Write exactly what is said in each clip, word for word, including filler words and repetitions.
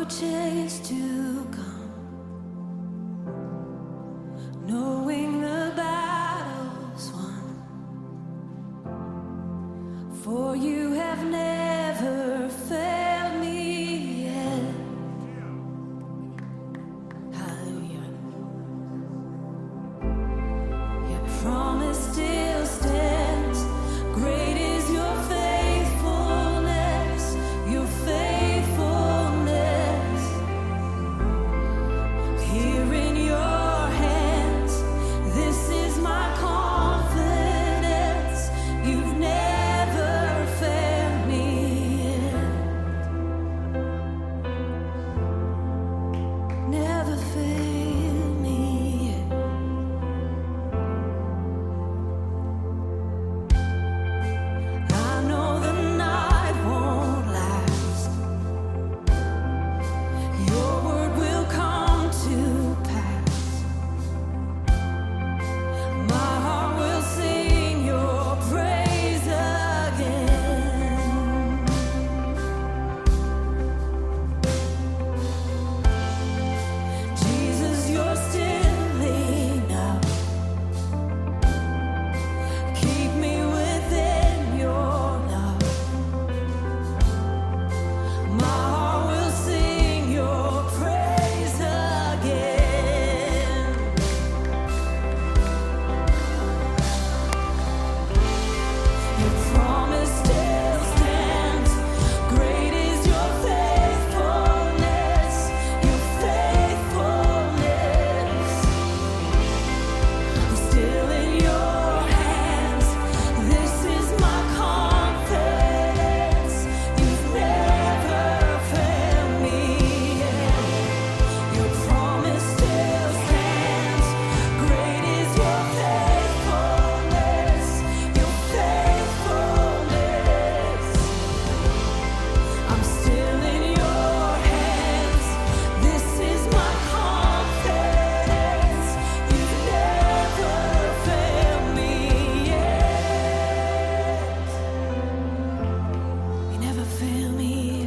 change to come, knowing the battle's won, for you have never failed me yet. Hallelujah. Your promise still stands. Great is your faithfulness, your faithfulness. Here in your hands, this is my confidence. You've never failed me yet. Never failed me yet. I know the night won't last. Your word will come to pass. My heart will sing your praise again. Jesus, you're still enough. Keep me within your love. My heart will sing your praise again. Your promise still stands. Great is your faithfulness, your faithfulness. I'm still in your hands. This is my confidence. You've never failed me yet. Your promise still stands. Great is your faithfulness, your faithfulness. I'm still in your hands. This is my confidence. You've never failed me yet. You never failed me yet.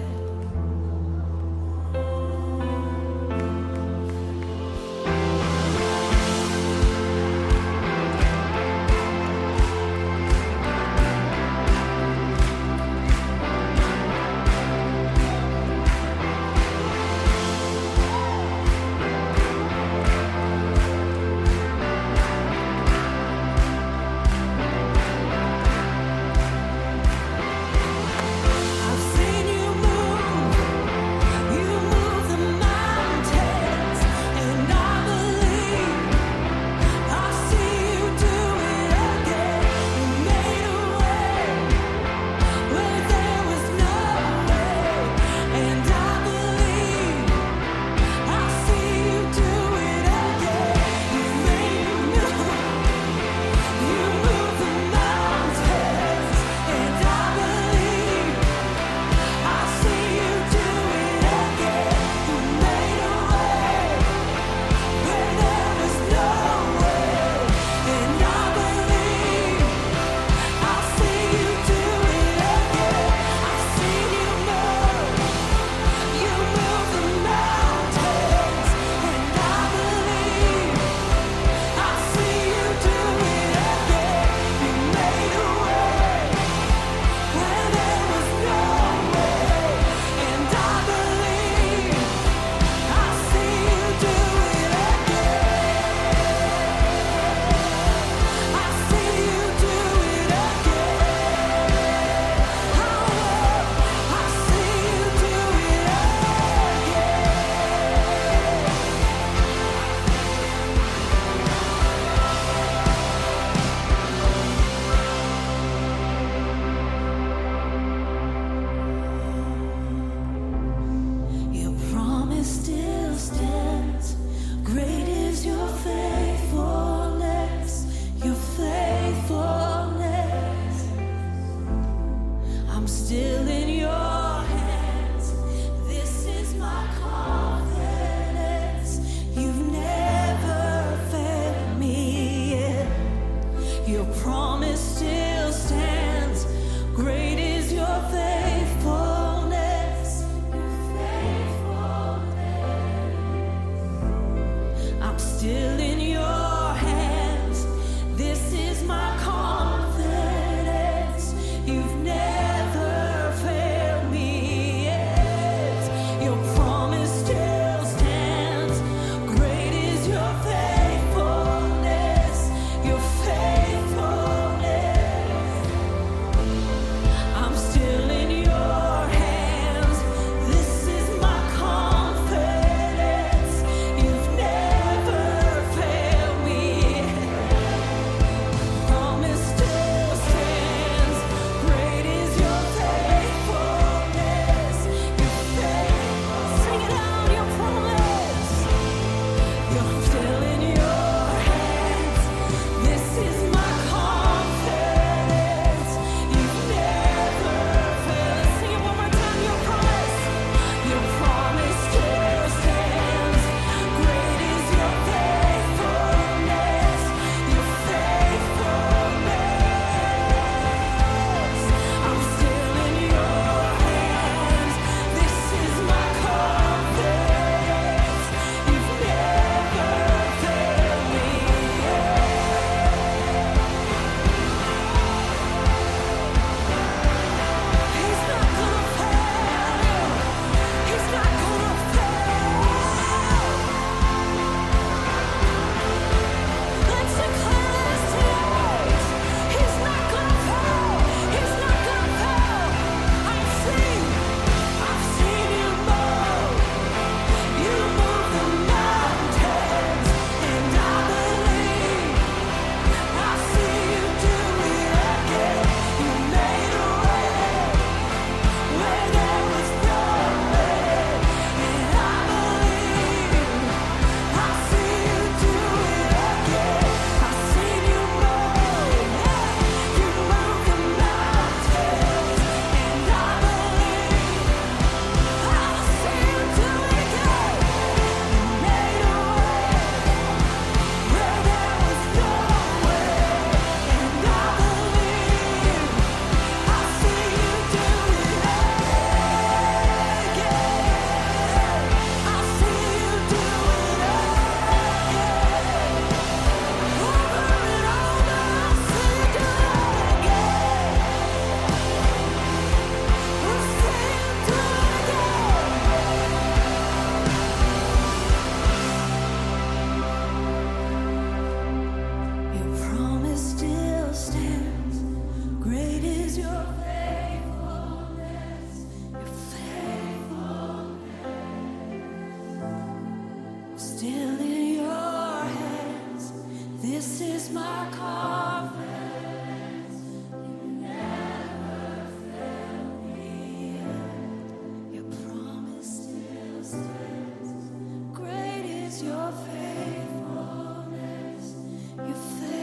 I've seen you move, you move the mountains, and I believe I'll see you do it again. You made a way where there was no way, and I believe I'll see you do it again. You made a you move the mountains, and I believe I'll see you do it again. You made a way where there was no way, and I believe I'll see you do it again. I've seen you move, you move the mountains, and I believe I'll see you do it again. You made a way where there was no way, and I believe I'll see you do it again. I'll see you do it again. I will. I'll see you do it again. Your promise still stands. Great is your faithfulness, your faithfulness. I'm still in your hands. This is my confidence. You've never failed me yet. Your promise still stands. Great is your faithfulness, your faithfulness. still in your hands. This is my confidence. You never fail me yet. Your promise still stands. Great is your faithfulness. Your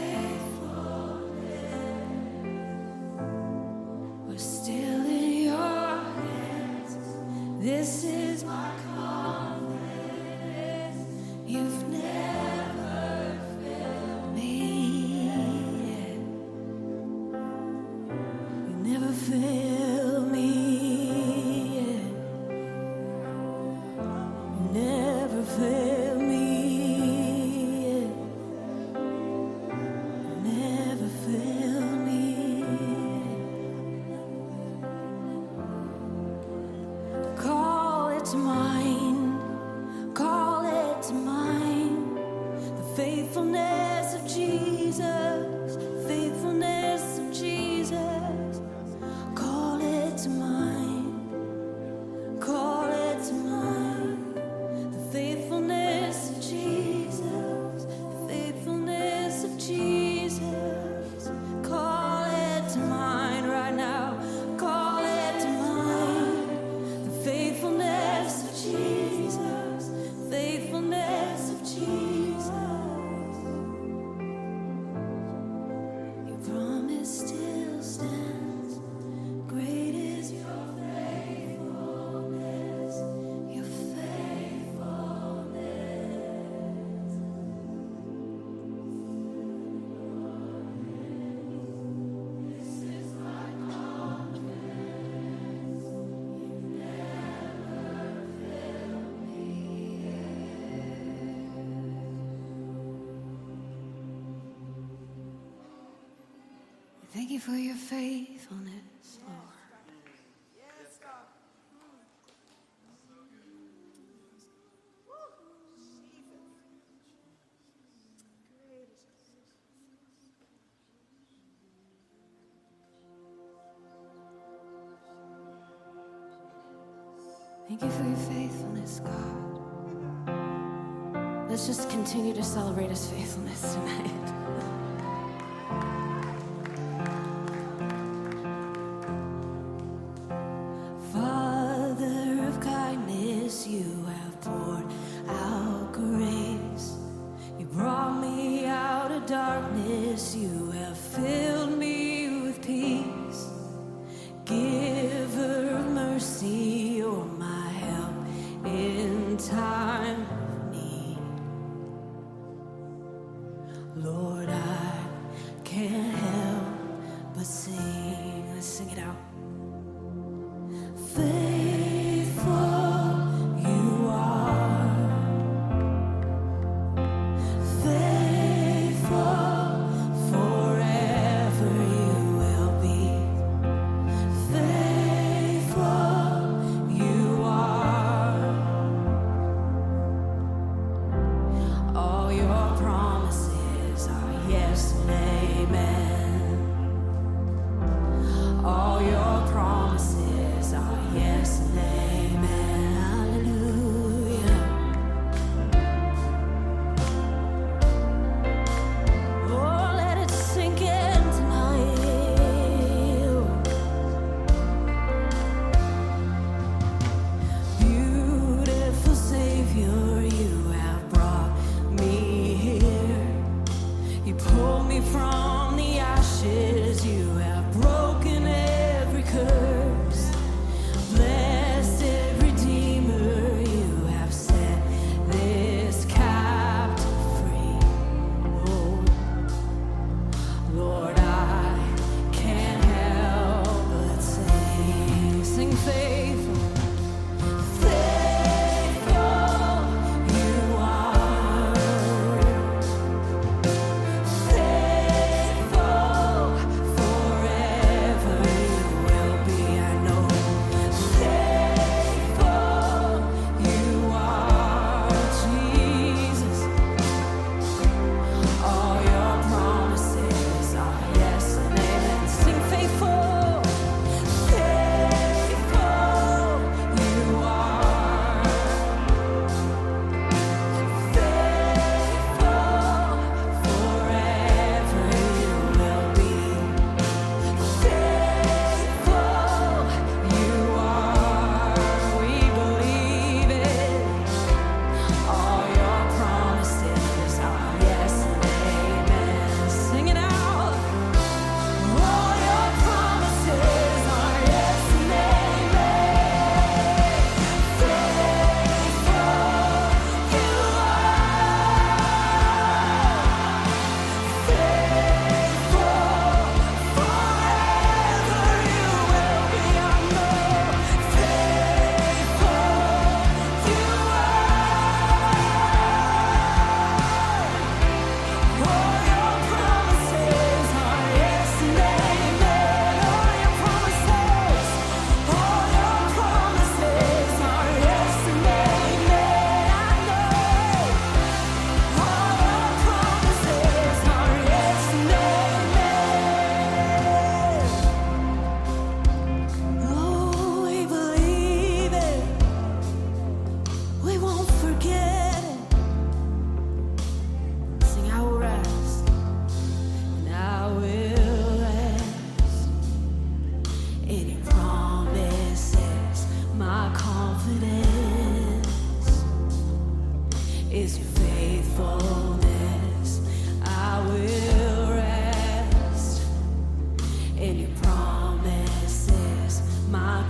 faithfulness. We're still in your hands. This is my confidence. You've never failed me yet. You never failed me yet. You never failed me yet. You never failed me yet. Call it mine. Call it mine. The faithfulness of Jesus. Faithfulness of Jesus. Call it mine. Call it mine. The faithfulness of Jesus. The faithfulness of Jesus. Call it mine right now. Call it mine. The faithfulness of Jesus. Faithfulness of Jesus. Your promise still stands. Great is your faithfulness. Your faithfulness. This is my confidence. You never fail me yet. Thank you for your faithfulness, Lord. Thank you for your faithfulness, God. Let's just continue to celebrate his faithfulness tonight. Father of kindness, you have poured out grace. You brought me out of darkness. You have filled me with peace. Giver of mercy, you're my help in time of need. Lord, I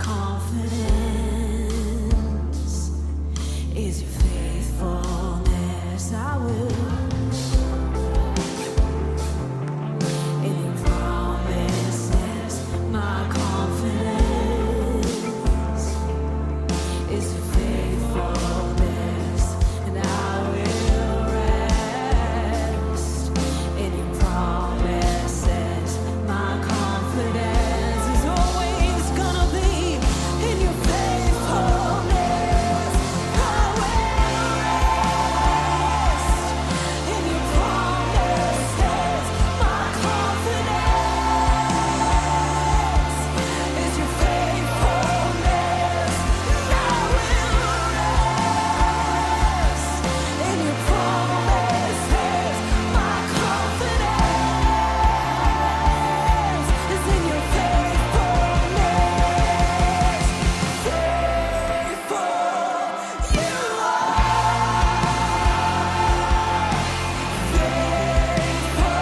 confidence is your faithfulness. I will. In your promises, my confidence is your faithfulness, and I will rest in your promises. My confidence is always gonna be in your faithfulness. I will rest in your promises. My confidence is your faithfulness. And I will rest in your promises. My confidence is in your faithfulness. Faithful you are. Faithful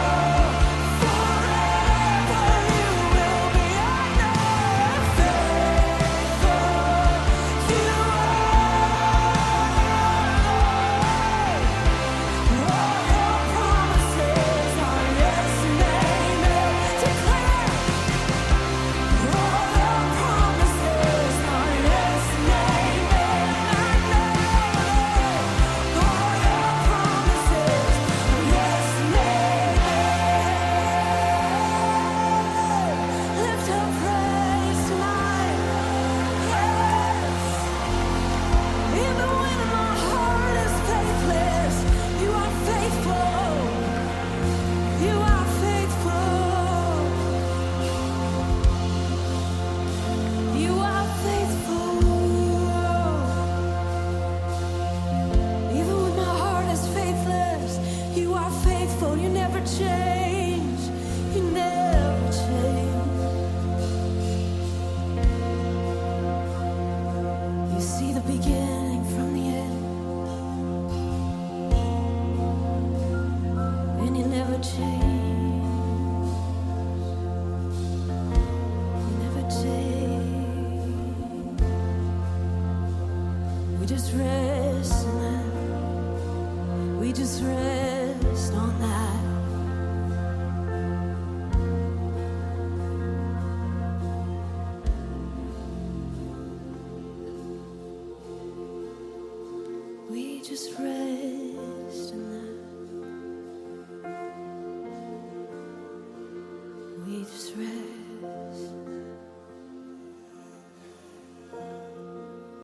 forever you will be. I know. Faithful you are. All your promises are yes and amen. Declare. All your promises are yes and amen. I know. All your promises are yes and amen. Lift up praise tonight. Yes. Even when my heart is faithless, you are faithful. You are faithful. You are faithful. Even when my heart is faithless, you are faithful. You never change. You never change. You see the beginning from the end, and you never change. You never change. We just rest in that. We just rest on that. We just rest in that.